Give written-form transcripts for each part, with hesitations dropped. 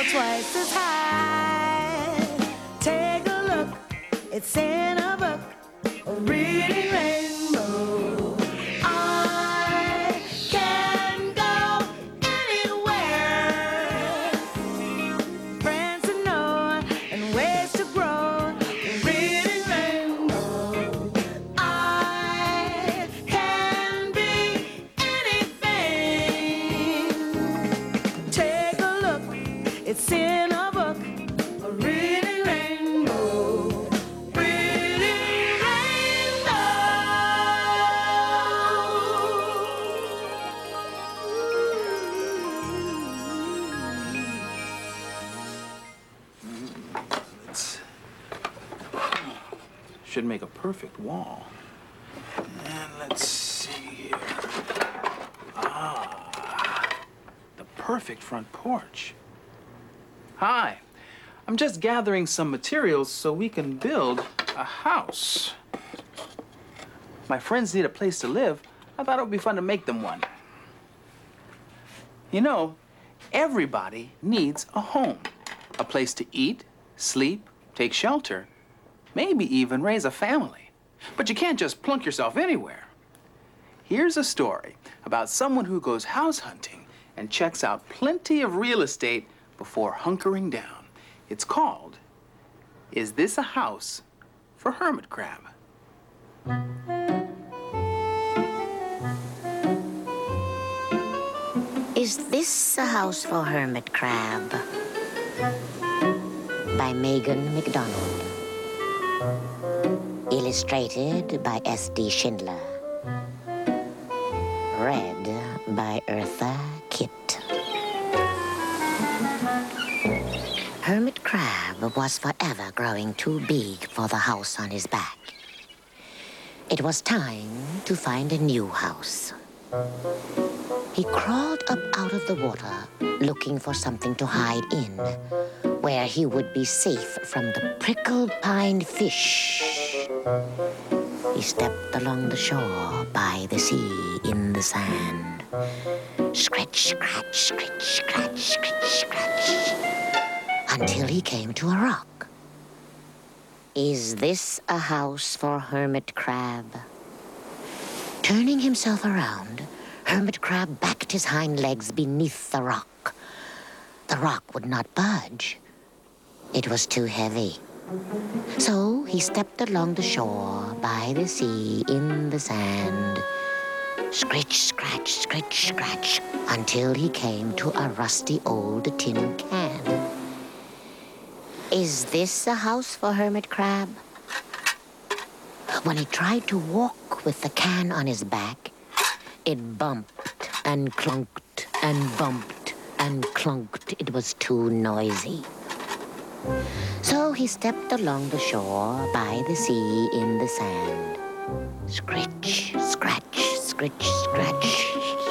twice as high. Take a look, it's in a book, a reading rainbow. I can go anywhere. Friends to know and ways to grow, a reading rainbow. I can be anything. Take a look, it's in a book, a reading rainbow, reading rainbow. Should make a perfect wall. And let's see here. The perfect front porch. Hi, I'm just gathering some materials so we can build a house. My friends need a place to live. I thought it would be fun to make them one. You know, everybody needs a home, a place to eat, sleep, take shelter, maybe even raise a family. But you can't just plunk yourself anywhere. Here's a story about someone who goes house hunting and checks out plenty of real estate before hunkering down. It's called, Is This a House for Hermit Crab? Is This a House for Hermit Crab? By Megan McDonald. Illustrated by S.D. Schindler. Read by Eartha Kitt. Hermit Crab was forever growing too big for the house on his back. It was time to find a new house. He crawled up out of the water, looking for something to hide in, where he would be safe from the prickled pine fish. He stepped along the shore, by the sea, in the sand. Scratch, scratch, scratch, scratch, scratch, scratch, until he came to a rock. Is this a house for Hermit Crab? Turning himself around, Hermit Crab backed his hind legs beneath the rock. The rock would not budge. It was too heavy. So he stepped along the shore, by the sea, in the sand. Scritch, scratch, scritch, scratch, until he came to a rusty old tin can. Is this a house for Hermit Crab? When he tried to walk with the can on his back, it bumped and clunked and bumped and clunked. It was too noisy. So he stepped along the shore, by the sea, in the sand. Scritch, scratch, scritch, scratch,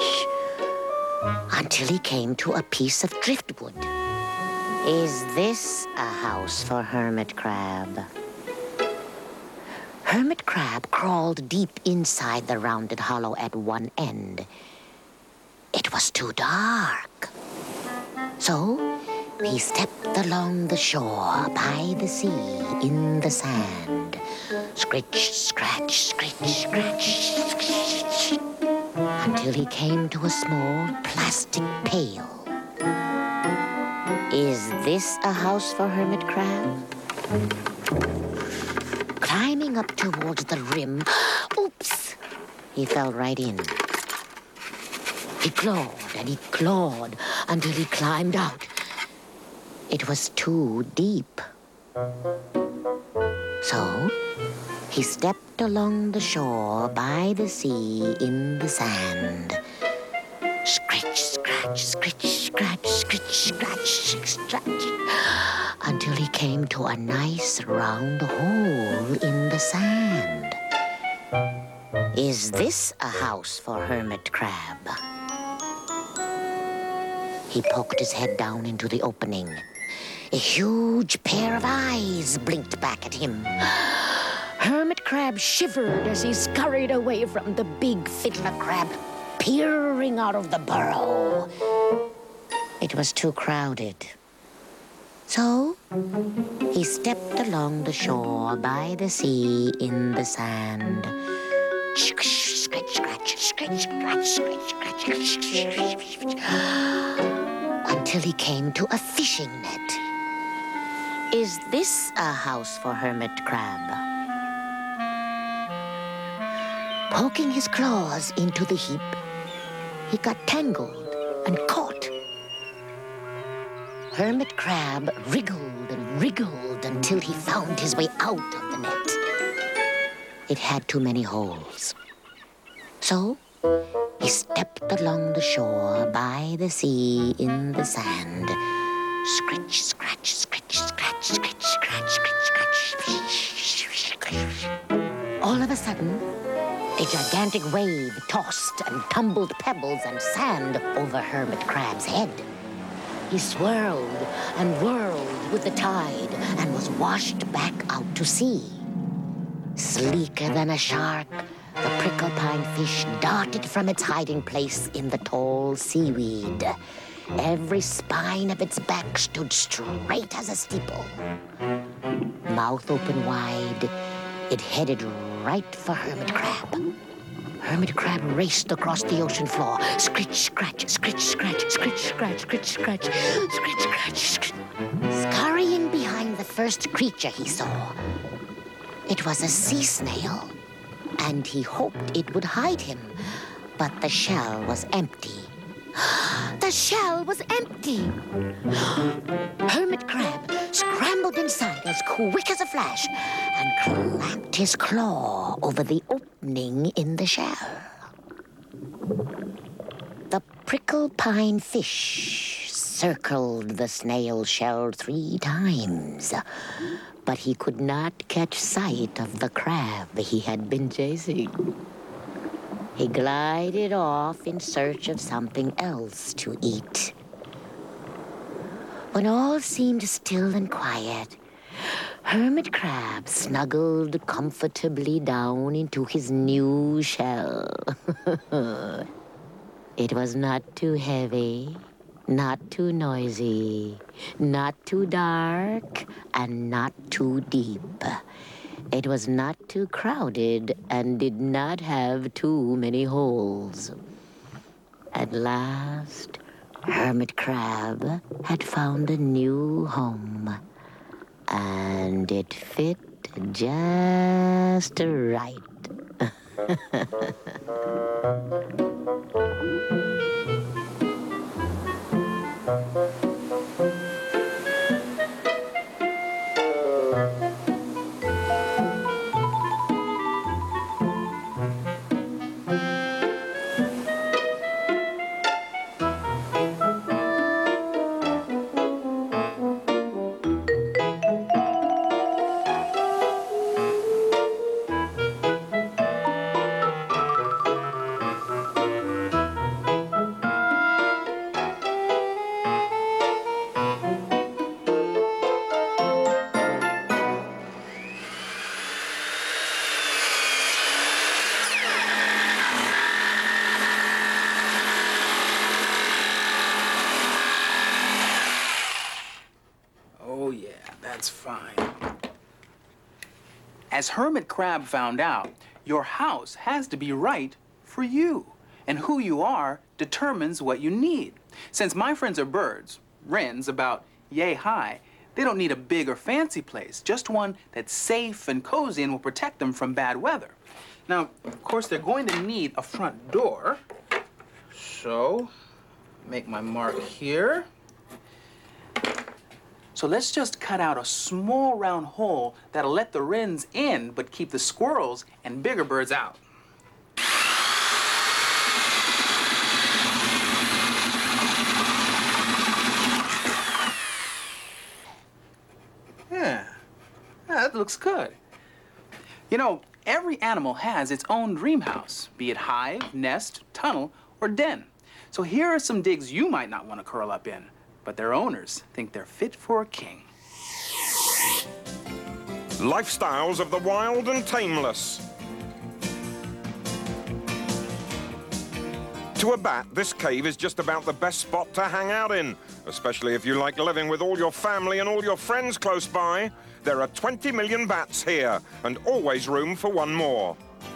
until he came to a piece of driftwood. Is this a house for Hermit Crab? Hermit Crab crawled deep inside the rounded hollow at one end. It was too dark. So he stepped along the shore, by the sea, in the sand. Scritch, scratch, scritch, scratch, until he came to a small plastic pail. Is this a house for Hermit Crab? Climbing up towards the rim, oops, he fell right in. He clawed and he clawed until he climbed out. It was too deep. So he stepped along the shore, by the sea, in the sand. Scritch, scratch, scritch, scratch, scritch, scratch, scratch, until he came to a nice round hole in the sand. Is this a house for Hermit Crab? He poked his head down into the opening. A huge pair of eyes blinked back at him. Hermit Crab shivered as he scurried away from the big fiddler crab, peering out of the burrow. It was too crowded. So he stepped along the shore by the sea in the sand. Scratch, scratch, scratch, scratch, scratch, scratch, scratch, until he came to a fishing net. Is this a house for Hermit Crab? Poking his claws into the heap, he got tangled and caught. Hermit Crab wriggled and wriggled until he found his way out of the net. It had too many holes. So he stepped along the shore by the sea in the sand. Scratch, scratch, scratch, scratch, scratch, scratch, scratch, scratch. All of a sudden, a gigantic wave tossed and tumbled pebbles and sand over Hermit Crab's head. He swirled and whirled with the tide and was washed back out to sea. Sleeker than a shark, the prickle-pine fish darted from its hiding place in the tall seaweed. Every spine of its back stood straight as a steeple. Mouth open wide, it headed right for Hermit Crab. Hermit Crab raced across the ocean floor. Scritch, scratch, scritch, scratch, scritch, scratch, scritch, scratch, scritch, scratch, scratch. Scurrying behind the first creature he saw. It was a sea snail, and he hoped it would hide him, but the shell was empty. The shell was empty! Hermit Crab scrambled inside as quick as a flash and clamped his claw over the opening in the shell. The prickle-pine fish circled the snail shell 3 times, but he could not catch sight of the crab he had been chasing. He glided off in search of something else to eat. When all seemed still and quiet, Hermit Crab snuggled comfortably down into his new shell. It was not too heavy, not too noisy, not too dark, and not too deep. It was not too crowded and did not have too many holes. At last, Hermit Crab had found a new home, and it fit just right. Oh, yeah, that's fine. As Hermit Crab found out, your house has to be right for you. And who you are determines what you need. Since my friends are birds, wrens about yay high, they don't need a big or fancy place, just one that's safe and cozy and will protect them from bad weather. Now, of course, they're going to need a front door. So, make my mark here. So let's just cut out a small round hole that'll let the wrens in, but keep the squirrels and bigger birds out. Yeah, that looks good. You know, every animal has its own dream house, be it hive, nest, tunnel, or den. So here are some digs you might not want to curl up in, but their owners think they're fit for a king. Lifestyles of the wild and tameless. To a bat, this cave is just about the best spot to hang out in, especially if you like living with all your family and all your friends close by. There are 20 million bats here, and always room for one more.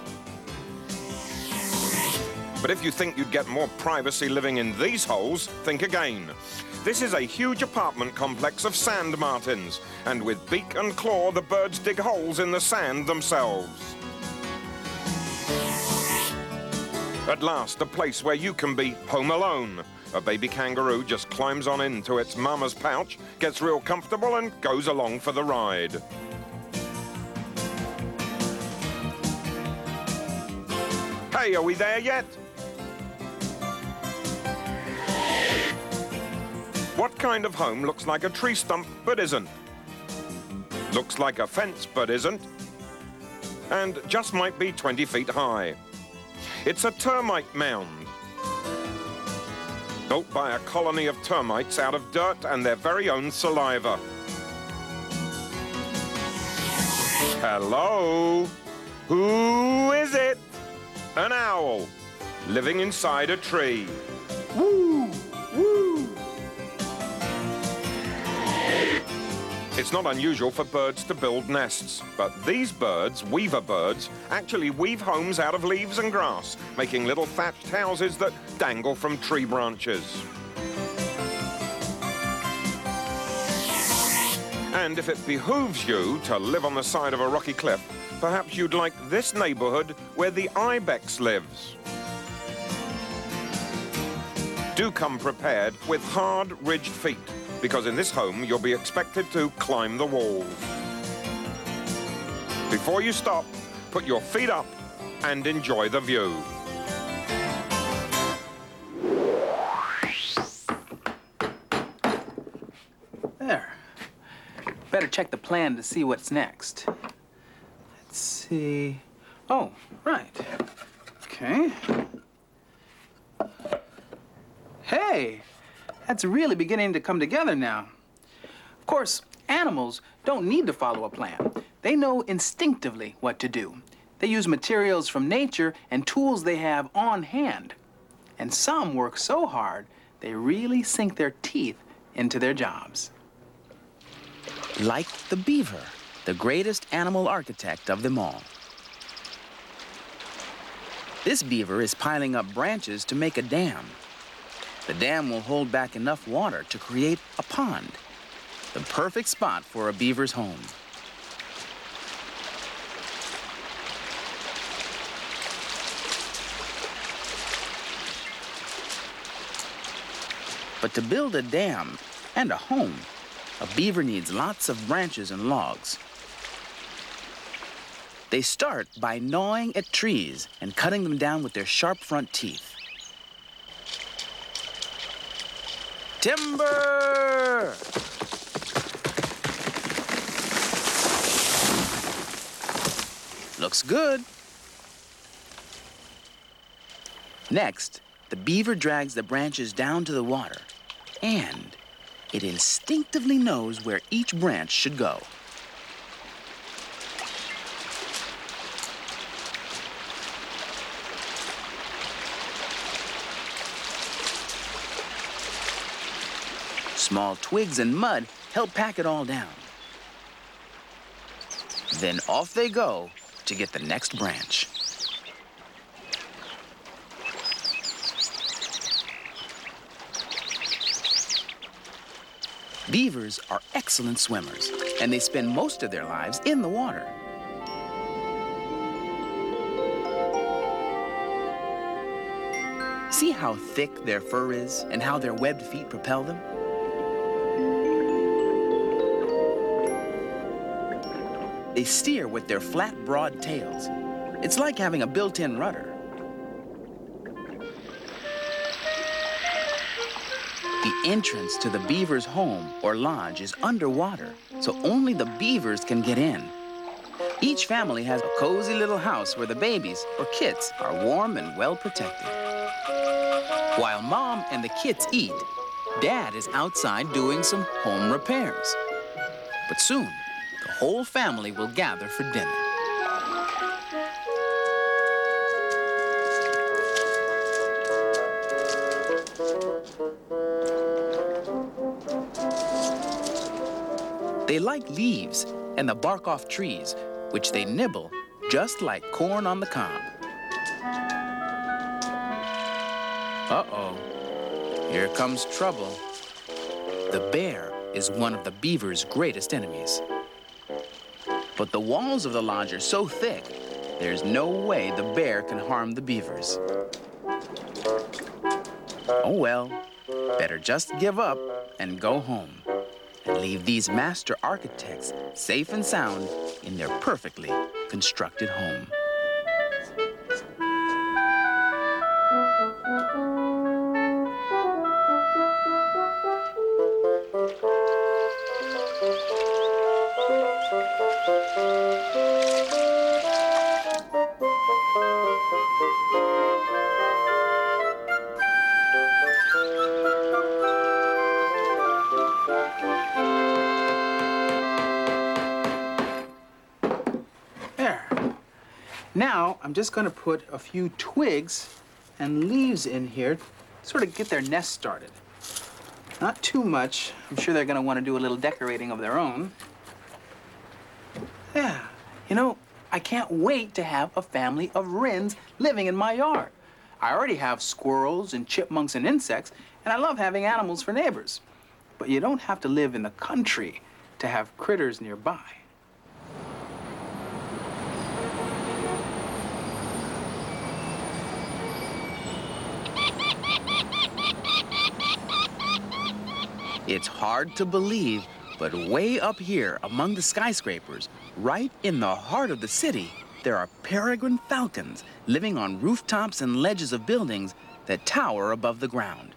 But if you think you'd get more privacy living in these holes, think again. This is a huge apartment complex of sand martins, and with beak and claw, the birds dig holes in the sand themselves. At last, a place where you can be home alone. A baby kangaroo just climbs on into its mama's pouch, gets real comfortable and goes along for the ride. Hey, are we there yet? What kind of home looks like a tree stump but isn't? Looks like a fence but isn't? And just might be 20 feet high. It's a termite mound, built by a colony of termites out of dirt and their very own saliva. Hello? Who is it? An owl, living inside a tree. Woo! Woo! It's not unusual for birds to build nests, but these birds, weaver birds, actually weave homes out of leaves and grass, making little thatched houses that dangle from tree branches. And if it behooves you to live on the side of a rocky cliff, perhaps you'd like this neighborhood where the ibex lives. Do come prepared with hard, ridged feet, because in this home you'll be expected to climb the walls. Before you stop, put your feet up and enjoy the view. There. Better check the plan to see what's next. Let's see. Oh, right. Okay. Hey, that's really beginning to come together now. Of course, animals don't need to follow a plan. They know instinctively what to do. They use materials from nature and tools they have on hand. And some work so hard, they really sink their teeth into their jobs. Like the beaver, the greatest animal architect of them all. This beaver is piling up branches to make a dam. The dam will hold back enough water to create a pond, the perfect spot for a beaver's home. But to build a dam and a home, a beaver needs lots of branches and logs. They start by gnawing at trees and cutting them down with their sharp front teeth. Timber! Looks good. Next, the beaver drags the branches down to the water, and it instinctively knows where each branch should go. Small twigs and mud help pack it all down. Then off they go to get the next branch. Beavers are excellent swimmers, and they spend most of their lives in the water. See how thick their fur is and how their webbed feet propel them? They steer with their flat, broad tails. It's like having a built-in rudder. The entrance to the beaver's home or lodge is underwater, so only the beavers can get in. Each family has a cozy little house where the babies, or kits, are warm and well protected. While Mom and the kits eat, Dad is outside doing some home repairs. But soon, the whole family will gather for dinner. They like leaves and the bark off trees, which they nibble just like corn on the cob. Uh-oh, here comes trouble. The bear is one of the beaver's greatest enemies. But the walls of the lodge are so thick, there's no way the bear can harm the beavers. Oh well, better just give up and go home and leave these master architects safe and sound in their perfectly constructed home. There. Now, I'm just going to put a few twigs and leaves in here, sort of get their nest started. Not too much. I'm sure they're going to want to do a little decorating of their own. Yeah. You know, I can't wait to have a family of wrens living in my yard. I already have squirrels and chipmunks and insects, and I love having animals for neighbors. But you don't have to live in the country to have critters nearby. It's hard to believe, but way up here among the skyscrapers, right in the heart of the city, there are peregrine falcons living on rooftops and ledges of buildings that tower above the ground.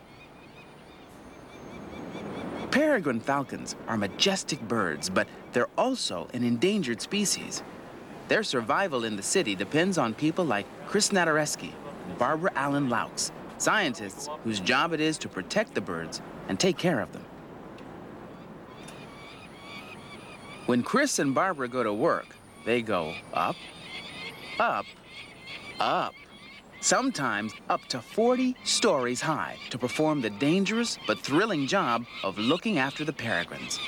Peregrine falcons are majestic birds, but they're also an endangered species. Their survival in the city depends on people like Chris Natareski and Barbara Allen Laux, scientists whose job it is to protect the birds and take care of them. When Chris and Barbara go to work, they go up, up, up, sometimes up to 40 stories high to perform the dangerous but thrilling job of looking after the peregrines.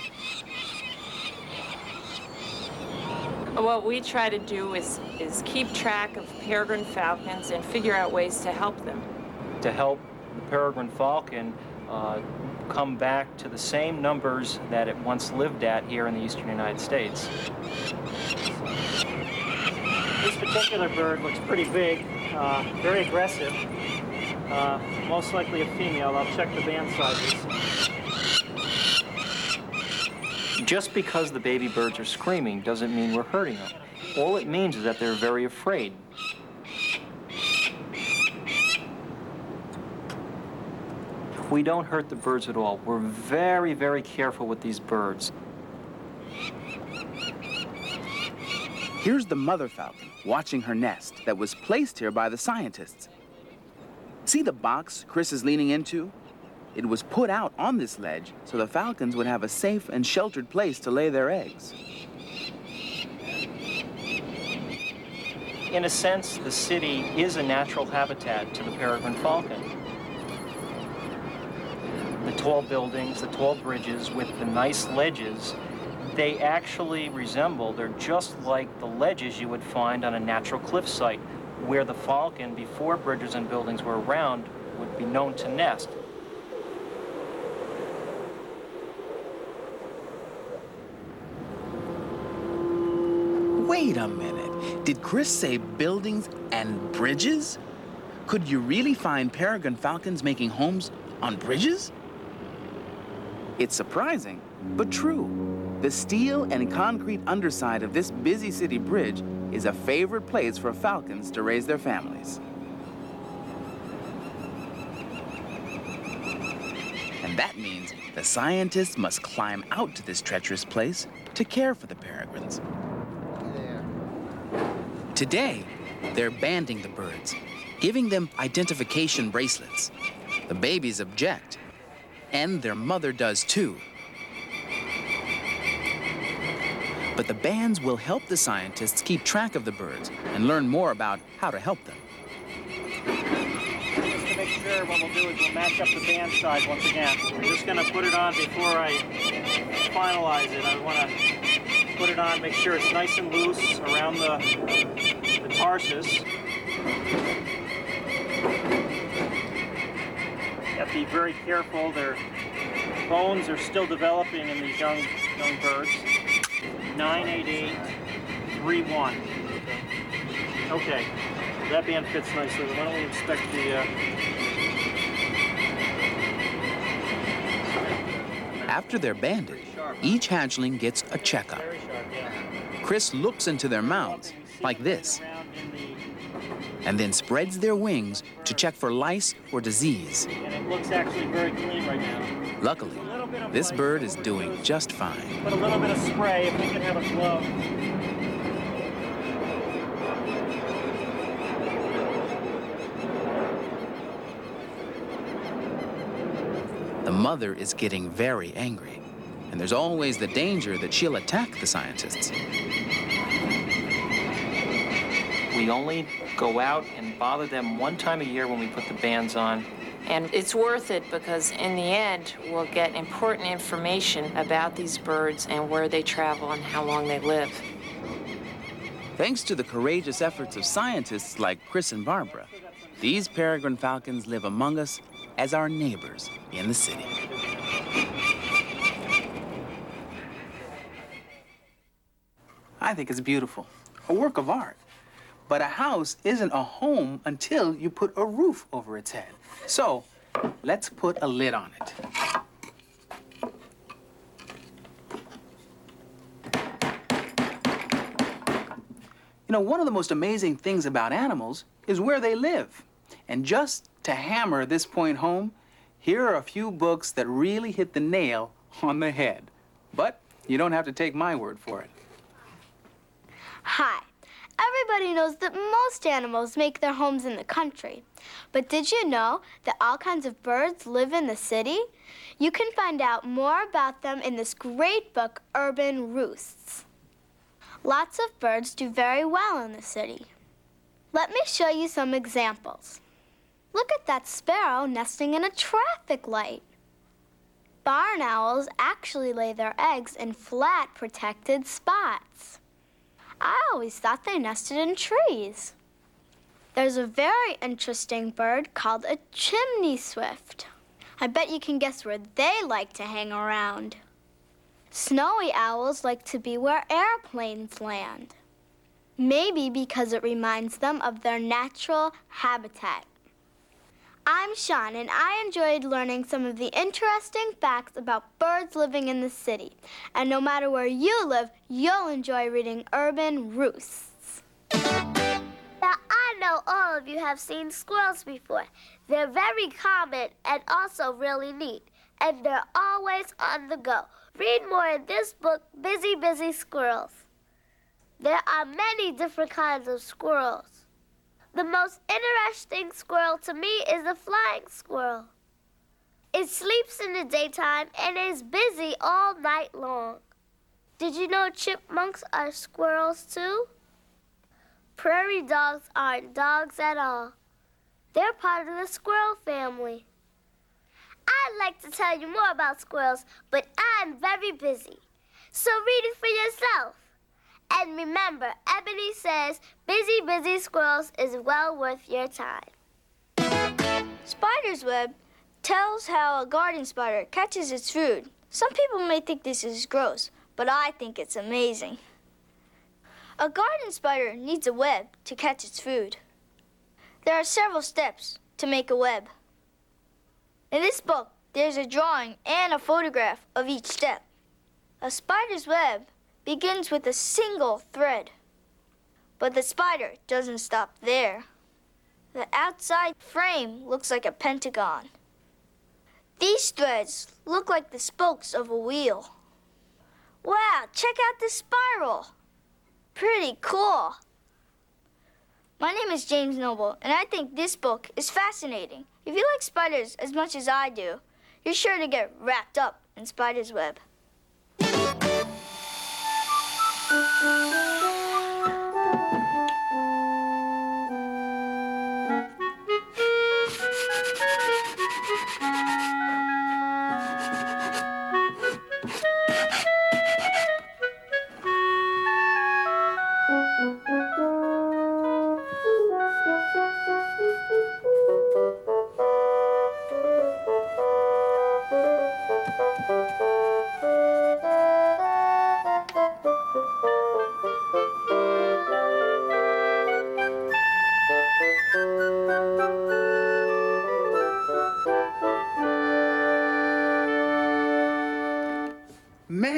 What we try to do is keep track of peregrine falcons and figure out ways to help them. To help the peregrine falcon come back to the same numbers that it once lived at here in the eastern United States. This particular bird looks pretty big, very aggressive, most likely a female. I'll check the band sizes. Just because the baby birds are screaming doesn't mean we're hurting them. All it means is that they're very afraid. We don't hurt the birds at all. We're very, very careful with these birds. Here's the mother falcon watching her nest that was placed here by the scientists. See the box Chris is leaning into? It was put out on this ledge so the falcons would have a safe and sheltered place to lay their eggs. In a sense, the city is a natural habitat to the peregrine falcon. The tall buildings, the tall bridges with the nice ledges, they actually resemble, they're just like the ledges you would find on a natural cliff site where the falcon, before bridges and buildings were around, would be known to nest. Wait a minute. Did Chris say buildings and bridges? Could you really find peregrine falcons making homes on bridges? It's surprising, but true. The steel and concrete underside of this busy city bridge is a favorite place for falcons to raise their families. And that means the scientists must climb out to this treacherous place to care for the peregrines. Today, they're banding the birds, giving them identification bracelets. The babies object, and their mother does too. But the bands will help the scientists keep track of the birds and learn more about how to help them. Just to make sure, what we'll do is we'll match up the band size once again. I'm just going to put it on before I finalize it, I want to put it on, make sure it's nice and loose around the tarsus. You have to be very careful. Their bones are still developing in these young birds. 98831. Okay, that band fits nicely. Why don't we inspect the... After they're banded, each hatchling gets a checkup. Very sharp, yeah. Chris looks into their mouths, like this, and then spreads their wings to check for lice or disease. And it looks actually very clean right now. Luckily, this bird is doing just fine. Put a little bit of spray if we can have a glove. The mother is getting very angry, and there's always the danger that she'll attack the scientists. We only go out and bother them one time a year when we put the bands on. And it's worth it because in the end, we'll get important information about these birds and where they travel and how long they live. Thanks to the courageous efforts of scientists like Chris and Barbara, these peregrine falcons live among us as our neighbors in the city. I think it's beautiful, a work of art. But a house isn't a home until you put a roof over its head. So, let's put a lid on it. You know, one of the most amazing things about animals is where they live. And just to hammer this point home, here are a few books that really hit the nail on the head. But you don't have to take my word for it. Hi. Everybody knows that most animals make their homes in the country. But did you know that all kinds of birds live in the city? You can find out more about them in this great book, Urban Roosts. Lots of birds do very well in the city. Let me show you some examples. Look at that sparrow nesting in a traffic light. Barn owls actually lay their eggs in flat, protected spots. I always thought they nested in trees. There's a very interesting bird called a chimney swift. I bet you can guess where they like to hang around. Snowy owls like to be where airplanes land. Maybe because it reminds them of their natural habitat. I'm Sean, and I enjoyed learning some of the interesting facts about birds living in the city. And no matter where you live, you'll enjoy reading Urban Roosts. Now, I know all of you have seen squirrels before. They're very common and also really neat. And they're always on the go. Read more in this book, Busy, Busy Squirrels. There are many different kinds of squirrels. The most interesting squirrel to me is the flying squirrel. It sleeps in the daytime and is busy all night long. Did you know chipmunks are squirrels too? Prairie dogs aren't dogs at all. They're part of the squirrel family. I'd like to tell you more about squirrels, but I'm very busy. So read it for yourself. And remember, Ebony says, Busy, Busy Squirrels is well worth your time. Spider's web tells how a garden spider catches its food. Some people may think this is gross, but I think it's amazing. A garden spider needs a web to catch its food. There are several steps to make a web. In this book, there's a drawing and a photograph of each step. A spider's web begins with a single thread. But the spider doesn't stop there. The outside frame looks like a pentagon. These threads look like the spokes of a wheel. Wow, check out the spiral. Pretty cool. My name is James Noble, and I think this book is fascinating. If you like spiders as much as I do, you're sure to get wrapped up in spider's web.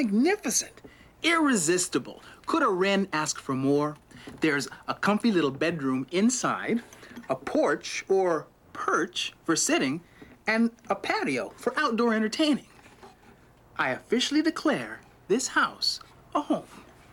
magnificent, irresistible. Could a wren ask for more? There's a comfy little bedroom inside, a porch or perch for sitting, and a patio for outdoor entertaining. I officially declare this house a home.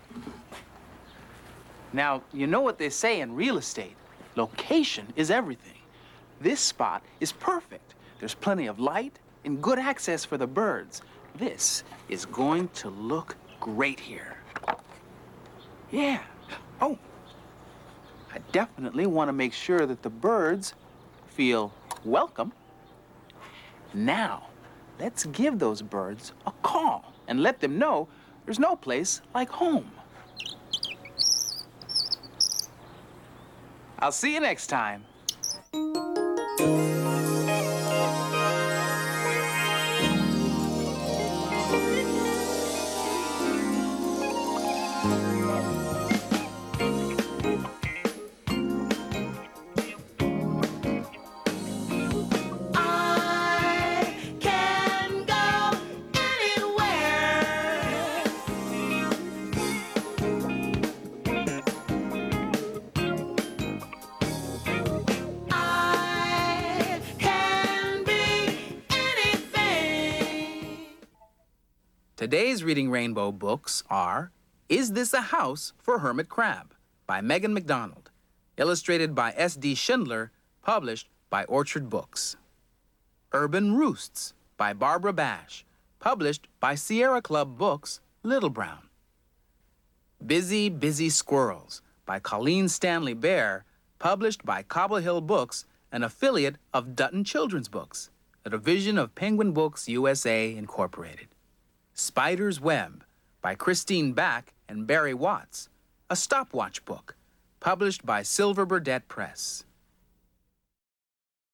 Now, you know what they say in real estate. Location is everything. This spot is perfect. There's plenty of light and good access for the birds. This is going to look great here. Yeah. Oh, I definitely want to make sure that the birds feel welcome. Now, let's give those birds a call and let them know there's no place like home. I'll see you next time. Today's Reading Rainbow books are Is This a House for Hermit Crab? By Megan McDonald, illustrated by S.D. Schindler, published by Orchard Books. Urban Roosts by Barbara Bash, published by Sierra Club Books, Little Brown. Busy, Busy Squirrels by Colleen Stanley Bear, published by Cobble Hill Books, an affiliate of Dutton Children's Books, a division of Penguin Books USA, Incorporated. Spider's Web by Christine Back and Barry Watts, a stopwatch book, published by Silver Burdette Press.